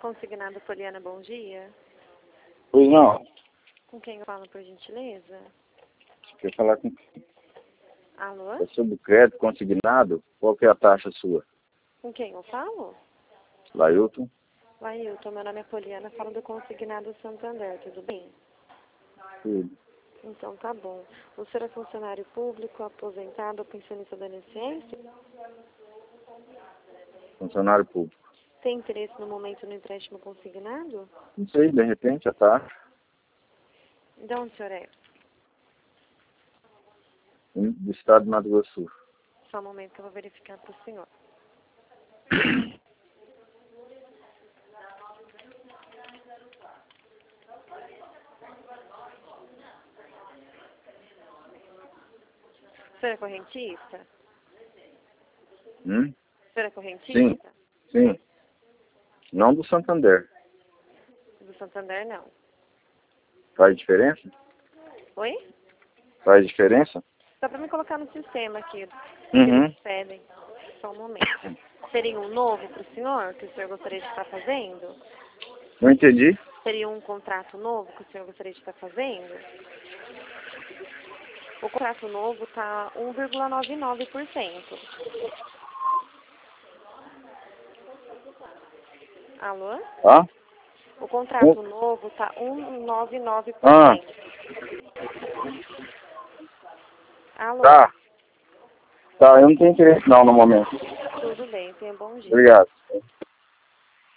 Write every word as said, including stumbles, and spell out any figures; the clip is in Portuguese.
Consignado Poliana, bom dia. Pois não. Com quem eu falo, por gentileza? Quer falar com Alô? é sobre o crédito consignado? Qual que é a taxa sua? Com quem eu falo? Lailton? Lailton, meu nome é Poliana, falo do Consignado Santander, tudo bem? Tudo. Então tá bom. O senhor é funcionário público, aposentado ou pensionista da I N S S? Funcionário público. Tem interesse no momento no empréstimo consignado? Não sei, de repente a taxa. De onde o senhor é? Do estado de Mato Grosso do Sul. Só um momento que eu vou verificar para o senhor. O senhor é correntista? Hum? O senhor é correntista? Sim, sim. Não do Santander. Do Santander, não. Faz diferença? Oi? Faz diferença? Dá para me colocar no sistema aqui. Uhum. Eles pedem. Só um momento. Seria um novo para o senhor, que o senhor gostaria de estar fazendo? Não entendi. Seria um contrato novo que o senhor gostaria de estar fazendo? O contrato novo está um vírgula noventa e nove por cento. Alô? Ah? O contrato Um... novo está um vírgula noventa e nove por cento. Ah. Alô? Tá. Tá, eu não tenho interesse não no momento. Tudo bem, tenha um bom dia. Obrigado.